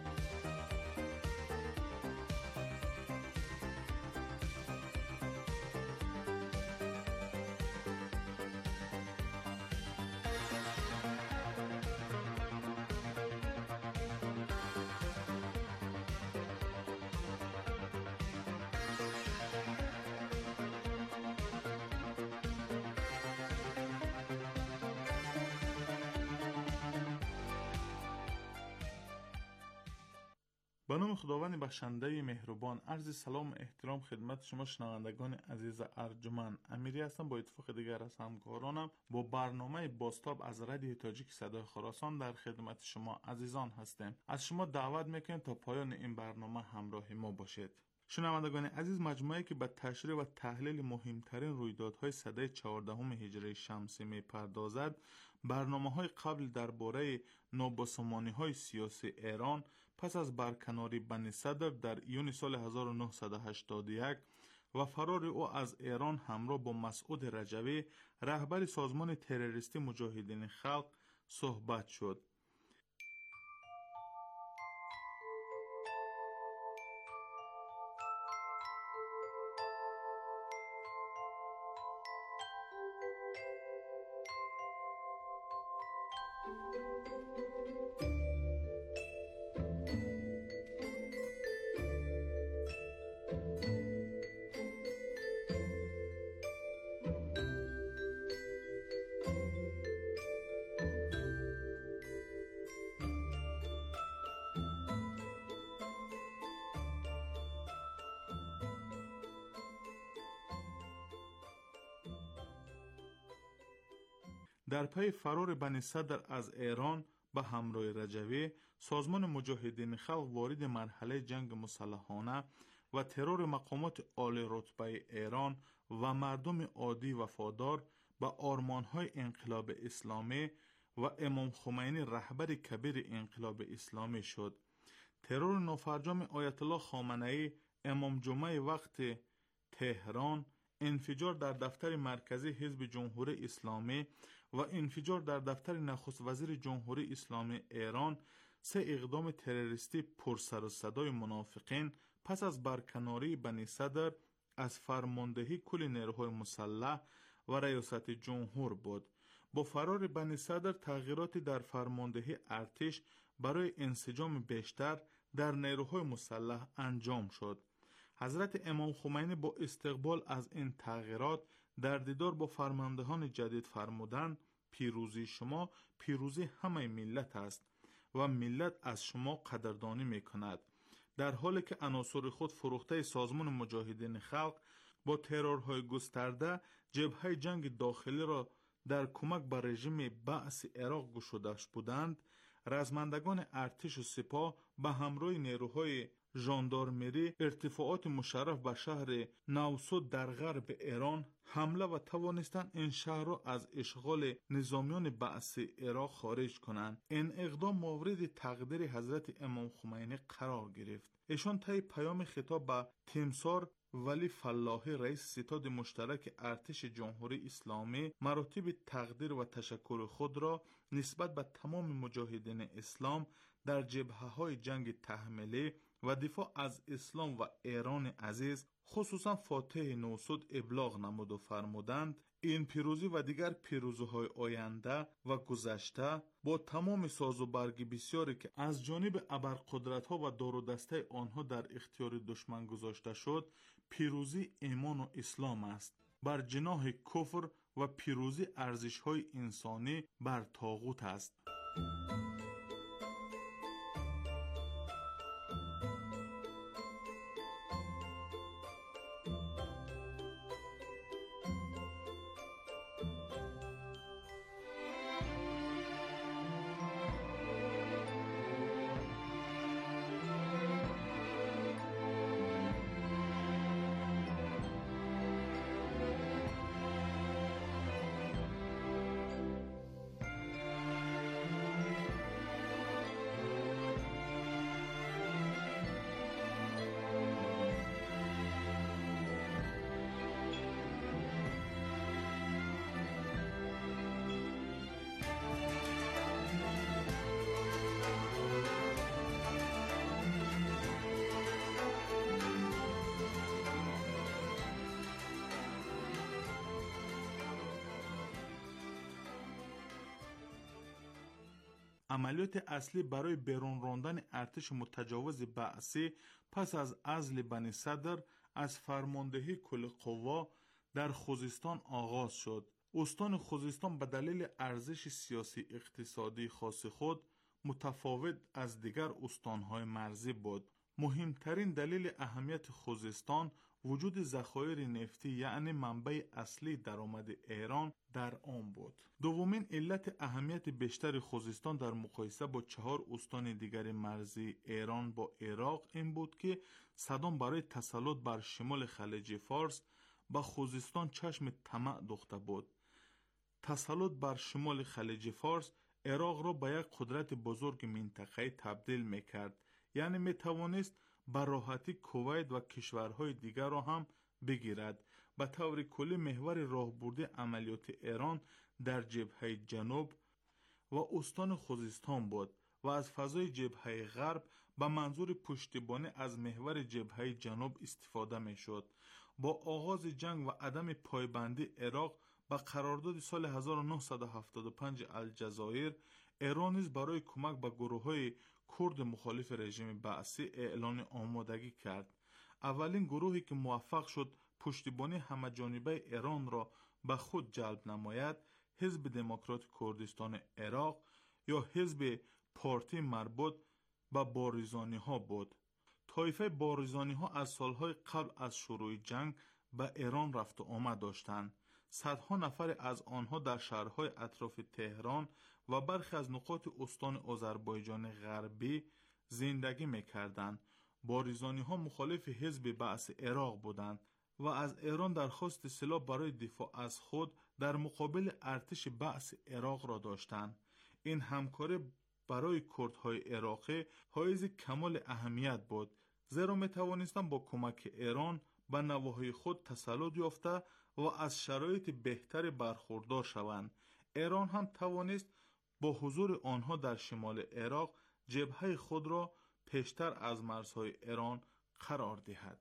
به نام خداوند بخشنده مهربان، عرض سلام و احترام خدمت شما شنوندگان عزیز ارجمند. امیری هستم. با اتفاق دیگر از همکارانم با برنامه بازتاب از رادیو تاجیک صدای خراسان در خدمت شما عزیزان هستیم. از شما دعوت میکنیم تا پایان این برنامه همراه ما باشید. شنوندگان عزیز، مجموعه که به تشریح و تحلیل مهمترین رویدادهای سده چهاردهم هجری شمسی میپردازد، برنامه‌های قبل درباره نابسامانی‌های سیاسی ایران پس از برکناری بنی صدر در ایون سال هزار و نهصد و هشتاد و یک و فرار او از ایران همراه با مسعود رجوی، رهبر سازمان تروریستی مجاهدین خلق، صحبت شد. در پی فرار بنی صدر از ایران به همراه رجوی، سازمان مجاهدین خلق وارد مرحله جنگ مسلحانه و ترور مقامات عالی رتبه ایران و مردم عادی وفادار به آرمانهای انقلاب اسلامی و امام خمینی رهبر کبیر انقلاب اسلامی شد. ترور نافرجام آیت الله خامنه‌ای امام جمعه وقت تهران، انفجار در دفتر مرکزی حزب جمهوری اسلامی و انفجار در دفتر نخست وزیر جمهوری اسلامی ایران، سه اقدام تروریستی پرسر و صدای منافقین پس از برکناری بنی صدر از فرماندهی کل نیروهای مسلح و ریاست جمهور بود. با فرار بنی صدر تغییراتی در فرماندهی ارتش برای انسجام بیشتر در نیروهای مسلح انجام شد. حضرت امام خمینی با استقبال از این تغییرات در دیدار با فرماندهان جدید فرمودند: پیروزی شما پیروزی همه ملت است و ملت از شما قدردانی می کند. در حالی که عناصر خود فروخته سازمان مجاهدین خلق با ترورهای گسترده جبهه جنگ داخلی را در کمک به رژیم بعث عراق گشودش بودند، رزمندگان ارتش و سپاه به همراه نیروهای ژاندارمری ارتفاعات مشرف به شهر نوسود در غرب ایران حمله و توانستند این شهر را از اشغال نظامیان بعث عراق خارج کنند. این اقدام مورد تقدیر حضرت امام خمینی قرار گرفت. ایشان طی پیام خطاب به تیمسار ولی فلاحی رئیس ستاد مشترک ارتش جمهوری اسلامی مراتب تقدیر و تشکر خود را نسبت به تمام مجاهدین اسلام در جبهه‌های جنگ تحمیلی و دفاع از اسلام و ایران عزیز، خصوصا فاتح نوسود، ابلاغ نمود و فرمودند: این پیروزی و دیگر پیروزی‌های آینده و گذشته با تمام ساز و برگ بسیاری که از جانب ابرقدرت‌ها و دار و دسته آنها در اختیار دشمن گذاشته شد، پیروزی ایمان و اسلام است بر جناح کفر و پیروزی ارزش‌های انسانی بر طاغوت است. عملیات اصلی برای بیرون راندن ارتش متجاوز بعثی پس از عزل بنی صدر از فرماندهی کل قوا در خوزستان آغاز شد. استان خوزستان به دلیل ارزش سیاسی اقتصادی خاص خود متفاوت از دیگر استانهای مرزی بود. مهمترین دلیل اهمیت خوزستان وجود ذخایر نفتی یعنی منبع اصلی درآمد ایران در آن بود. دومین علت اهمیت بیشتر خوزستان در مقایسه با چهار استان دیگر مرزی ایران با عراق این بود که صدام برای تسلط بر شمال خلیج فارس به خوزستان چشم طمع دوخته بود. تسلط بر شمال خلیج فارس عراق را به یک قدرت بزرگ منطقه‌ای تبدیل می‌کرد، یعنی می‌توانست به راحتی کویت و کشورهای دیگر را هم بگیرد. به طور کلی محور راهبردی عملیات ایران در جبهه جنوب و استان خوزستان بود و از فضای جبهه غرب به منظور پشتیبانی از محور جبهه جنوب استفاده می‌شد. با آغاز جنگ و عدم پایبندی عراق به قرارداد سال هزار و نهصد و هفتاد و پنج الجزایر، ایران نیز برای کمک به گروه‌های کرد مخالف رژیم بعثی اعلان آمادگی کرد. اولین گروهی که موفق شد پشتیبانی همه‌جانبه ایران را به خود جلب نماید، حزب دموکرات کردستان عراق یا حزب پارتی مربوط به باریزانی ها بود. طایفه باریزانی ها از سالهای قبل از شروع جنگ به ایران رفت و آمد داشتند. صدها نفر از آنها در شهرهای اطراف تهران و برخی از نقاط استان آذربایجان غربی زندگی می‌کردند. باریزانی ها مخالف حزب بعث عراق بودند و از ایران درخواست سلاح برای دفاع از خود در مقابل ارتش بعث عراق را داشتند. این همکاری برای کردهای عراقی حائز کمال اهمیت بود، زیرا می توانستند با کمک ایران به نواحی خود تسلط یافته و از شرایط بهتری برخوردار شوند. ایران هم توانست با حضور آنها در شمال عراق جبهه خود را پیشتر از مرزهای ایران قرار دهد.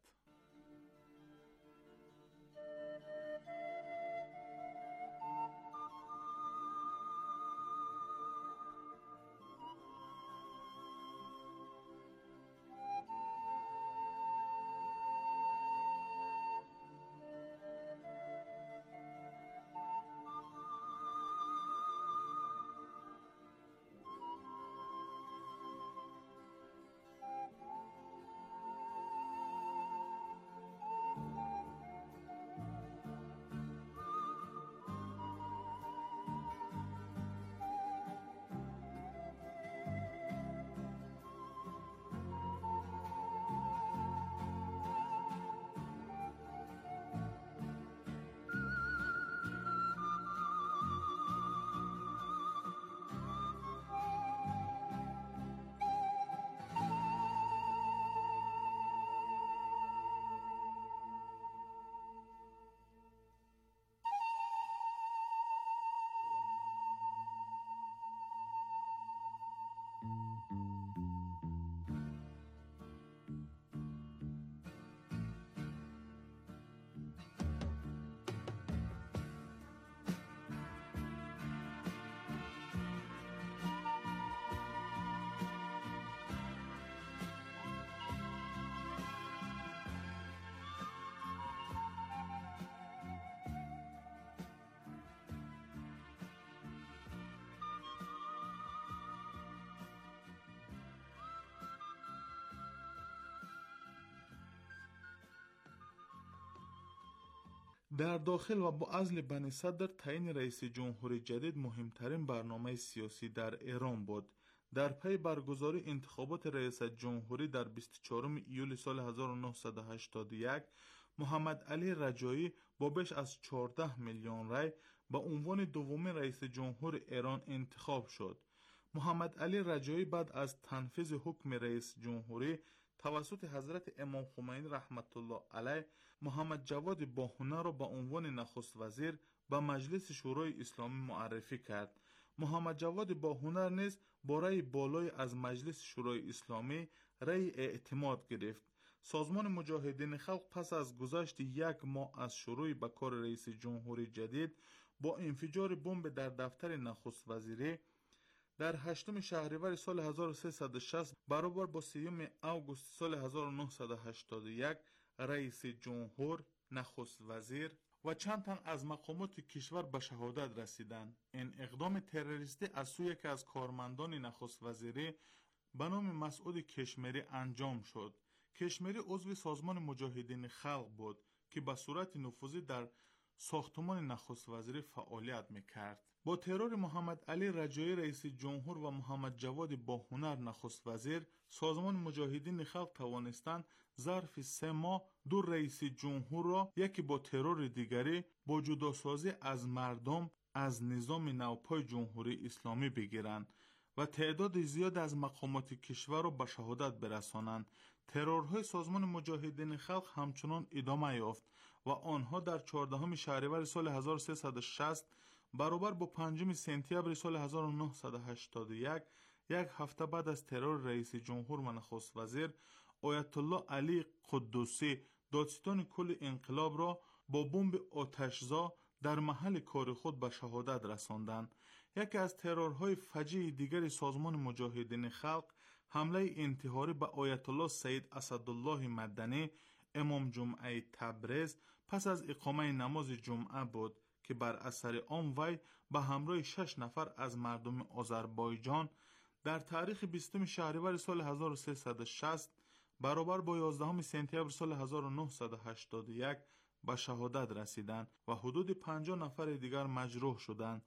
در داخل و با عزل بنی صدر تعیین رئیس جمهور جدید مهمترین برنامه سیاسی در ایران بود. در پی برگزاری انتخابات ریاست جمهوری در بیست و چهارم ایول سال هزار و نهصد و هشتاد و یک محمد علی رجایی با بیش از چهارده میلیون رای به عنوان دومین رئیس جمهور ایران انتخاب شد. محمد علی رجایی بعد از تنفیذ حکم رئیس جمهوری توسط حضرت امام خمینی رحمت الله علیه محمد جواد باهنر را به عنوان نخست وزیر به مجلس شورای اسلامی معرفی کرد. محمد جواد باهنر نیز با رأی بالای از مجلس شورای اسلامی رأی اعتماد گرفت. سازمان مجاهدین خلق پس از گذشت یک ماه از شروع به کار رئیس جمهوری جدید با انفجار بمب در دفتر نخست وزیری در هشتم شهریور سال هزار و سیصد و شصت برابر با سیوم آگوست سال هزار و نهصد و هشتاد و یک رئیس جمهور، نخست وزیر و چند تن از مقامات کشور به شهادت رسیدند. این اقدام تروریستی از سوی یکی از کارمندان نخست وزیری به نام مسعود کشمیری انجام شد. کشمیری عضو سازمان مجاهدین خلق بود که به صورت نفوذی در ساختمان نخست وزیری فعالیت میکرد. با ترور محمد علی رجایی رئیس جمهور و محمد جواد باهنر نخست وزیر، سازمان مجاهدین خلق توانستند ظرف سه ماه دو رئیس جمهور را، یکی با ترور دیگری با جداسازی از مردم از نظام نوپای جمهوری اسلامی بگیرند و تعداد زیاد از مقامات کشور را به شهادت برسانند. ترورهای سازمان مجاهدین خلق همچنان ادامه یافت و آنها در چهاردهم شهریور سال هزار و سیصد و شصت برابر با پنجم سپتامبر سال هزار و نهصد و هشتاد و یک، یک هفته بعد از ترور رئیس جمهور و نخست وزیر، آیت الله علی قدوسی دادستان کل انقلاب را با بمب آتشزا در محل کار خود به شهادت رساندند. یکی از ترورهای فجیع دیگر سازمان مجاهدین خلق حمله انتحاری به آیت الله سید اسدالله مدنی امام جمعه تبریز پس از اقامه نماز جمعه بود که بر اثر آن وی به همراه شش نفر از مردم آذربایجان در تاریخ بیستم شهریور سال هزار و سیصد و شصت برابر با یازدهم سپتامبر سال هزار و نهصد و هشتاد و یک به شهادت رسیدند و حدود پنجاه نفر دیگر مجروح شدند.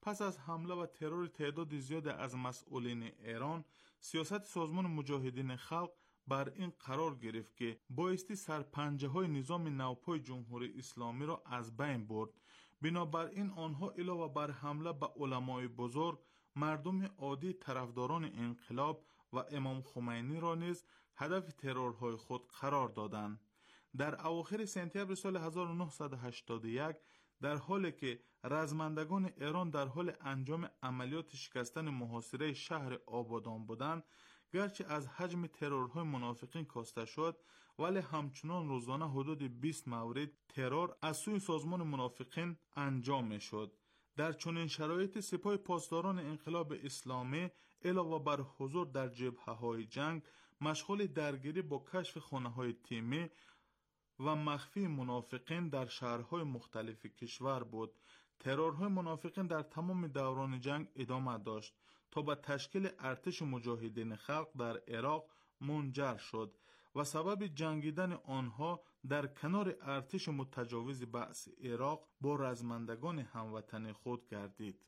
پس از حمله و ترور تعداد زیاد از مسئولین ایران، سیاست سازمان مجاهدین خلق بر این قرار گرفت که بایستی سرپنجه های نظام نوپای جمهوری اسلامی را از بین برد. بنابراین آنها علاوه بر حمله به علمای بزرگ، مردم عادی طرفداران انقلاب و امام خمینی را نیز هدف ترورهای خود قرار دادند. در اواخر سپتامبر سال هزار و نهصد و هشتاد و یک، در حالی که رزمندگان ایران در حال انجام عملیات شکستن محاصره شهر آبادان بودند، گرچه از حجم ترورهای منافقین کاسته شد، ولی همچنان روزانه حدود بیست مورد ترور از سوی سازمان منافقین انجام می شد. در چنین شرایط سپاه پاسداران انقلاب اسلامی علاوه بر حضور در جبهه‌های جنگ، مشغول درگیری با کشف خانه‌های تیمی و مخفی منافقین در شهرهای مختلف کشور بود. ترورهای منافقین در تمام دوران جنگ ادامه داشت تا به تشکیل ارتش مجاهدین خلق در عراق منجر شد و سبب جنگیدن آنها در کنار ارتش متجاوز بعث عراق با رزمندگان هموطن خود گردید.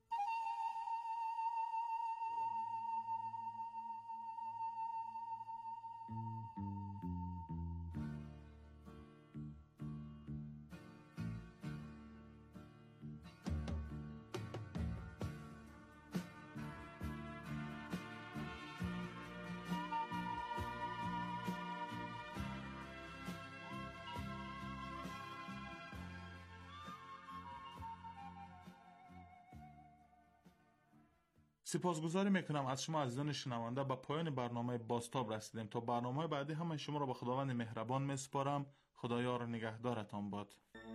سپاسگزاری میکنم از شما عزیزان شنونده. به پایان برنامه بازتاب رسیدیم. تا برنامه بعدی همه شما را به خداوند مهربان میسپارم. خدایار نگهدارتان باد.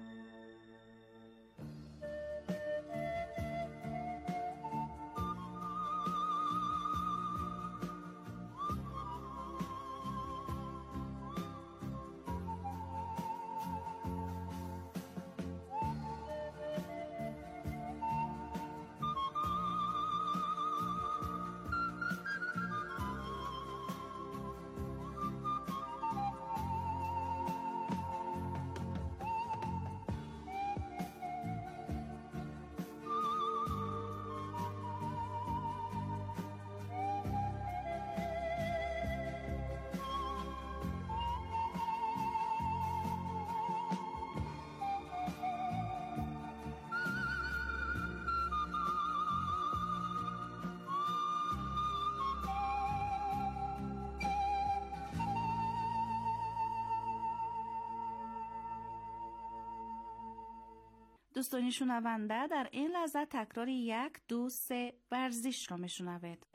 دوستانی شنونده، در این لحظه تکرار یک دو سه ورزش را میشنوید.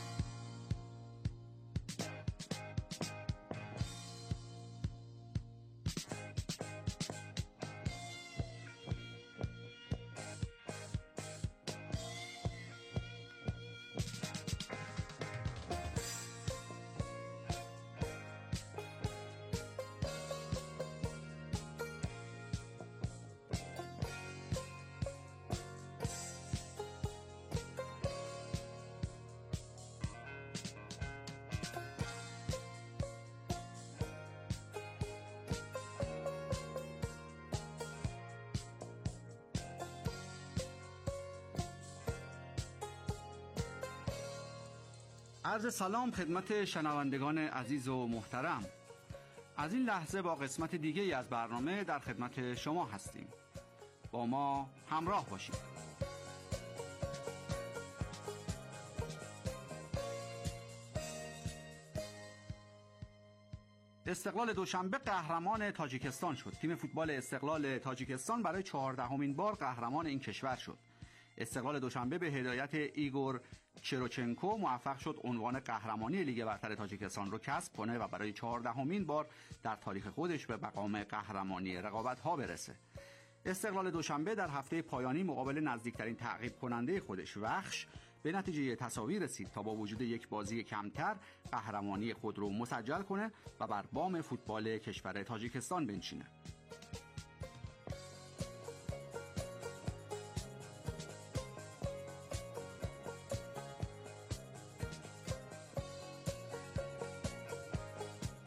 عرض سلام خدمت شنوندگان عزیز و محترم. از این لحظه با قسمت دیگه از برنامه در خدمت شما هستیم. با ما همراه باشید. استقلال دوشنبه قهرمان تاجیکستان شد. تیم فوتبال استقلال تاجیکستان برای چهاردهمین بار قهرمان این کشور شد. استقلال دوشنبه به هدایت ایگور چروچنکو موفق شد عنوان قهرمانی لیگ برتر تاجیکستان رو کسب کنه و برای چهاردهمین بار در تاریخ خودش به مقام قهرمانی رقابت‌ها برسه. استقلال دوشنبه در هفته پایانی مقابل نزدیکترین تعقیب کننده خودش وخش به نتیجه تساوی رسید تا با وجود یک بازی کمتر قهرمانی خود رو مسجل کنه و بر بام فوتبال کشور تاجیکستان بنشینه.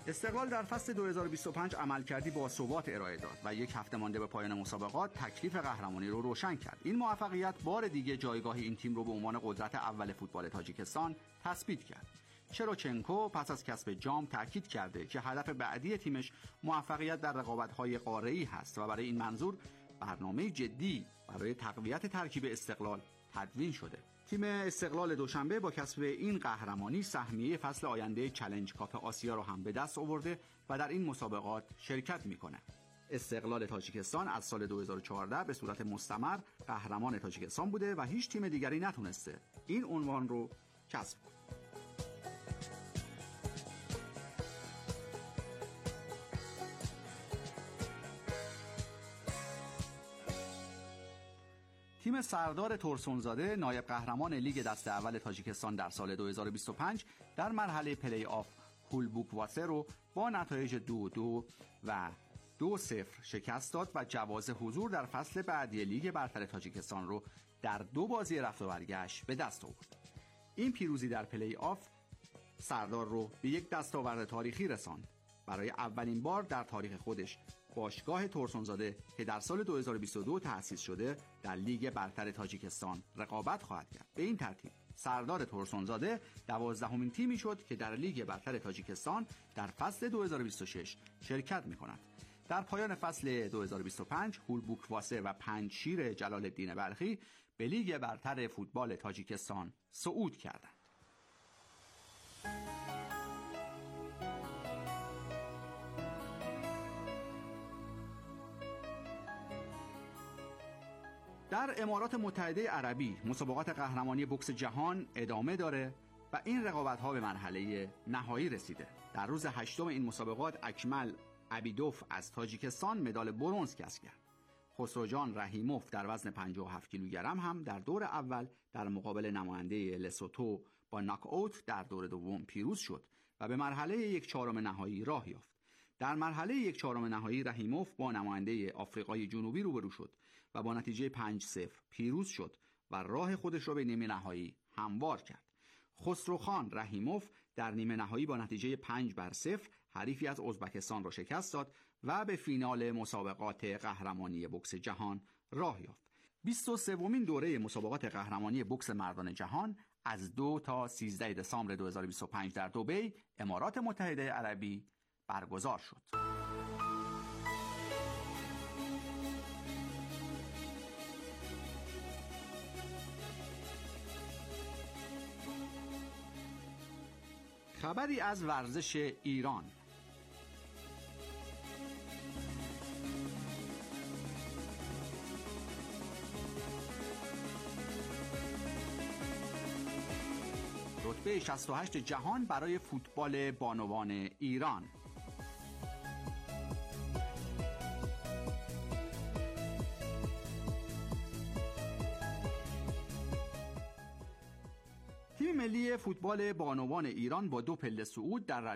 استقلال در فصل دو هزار و بیست و پنج عملکردی با ثبات ارائه داد و یک هفته مانده به پایان مسابقات تکلیف قهرمانی رو روشن کرد. این موفقیت بار دیگه جایگاه این تیم رو به عنوان قدرت اول فوتبال تاجیکستان تثبیت کرد. چروچنکو پس از کسب جام تاکید کرده که هدف بعدی تیمش موفقیت در رقابت‌های قاره‌ای هست و برای این منظور برنامه جدی برای تقویت ترکیب استقلال تدوین شده. تیم استقلال دوشنبه با کسب این قهرمانی سهمیه فصل آینده چالش کاپ آسیا رو هم به دست آورده و در این مسابقات شرکت میکنه. استقلال تاجیکستان از سال دو هزار و چهارده به صورت مستمر قهرمان تاجیکستان بوده و هیچ تیم دیگری نتونسته این عنوان رو کسب کنه. تیم سردار ترسونزاده نایب قهرمان لیگ دسته اول تاجیکستان در سال دو هزار و بیست و پنج در مرحله پلی آف هولبوکواسه رو با نتایج دو دو و دو صفر شکست داد و جواز حضور در فصل بعدی لیگ برتر تاجیکستان رو در دو بازی رفت و برگشت به دست آورد. این پیروزی در پلی آف سردار رو به یک دستاورد تاریخی رساند. برای اولین بار در تاریخ خودش باشگاه ترسونزاده که در سال دو هزار و بیست و دو تأسیس شده در لیگ برتر تاجیکستان رقابت خواهد کرد. به این ترتیب سردار ترسونزاده دوازدهمین تیمی شد که در لیگ برتر تاجیکستان در فصل دو هزار و بیست و شش شرکت می‌کند. در پایان فصل دو هزار و بیست و پنج هولبوکواسه و پنجشیر جلال الدین بلخی به لیگ برتر فوتبال تاجیکستان صعود کردند. در امارات متحده عربی مسابقات قهرمانی بوکس جهان ادامه داره و این رقابت‌ها به مرحله نهایی رسیده. در روز هشتم این مسابقات اکمل عبیدوف از تاجیکستان مدال برنز کسب کرد. خسروجان رحیموف در وزن پنجاه و هفت کیلوگرم هم در دور اول در مقابل نماینده لسوتو با ناک اوت در دور دوم پیروز شد و به مرحله یک چهارم نهایی راه یافت. در مرحله یک چهارم نهایی رحیموف با نماینده آفریقای جنوبی روبرو شد و با نتیجه پنج صفر پیروز شد و راه خودش را به نیمه نهایی هموار کرد. خسروخان رحیموف در نیمه نهایی با نتیجه پنج بر صفر حریفی از ازبکستان را شکست داد و به فینال مسابقات قهرمانی بوکس جهان راه یافت. بیست و سومین دوره مسابقات قهرمانی بوکس مردان جهان از دو تا سیزده دسامبر دو هزار و بیست و پنج در دبی امارات متحده عربی برگزار شد. خبری از ورزش ایران. رتبه شصت و هشت جهان برای فوتبال بانوان ایران. تیم ملی فوتبال بانوان ایران با دو پله صعود در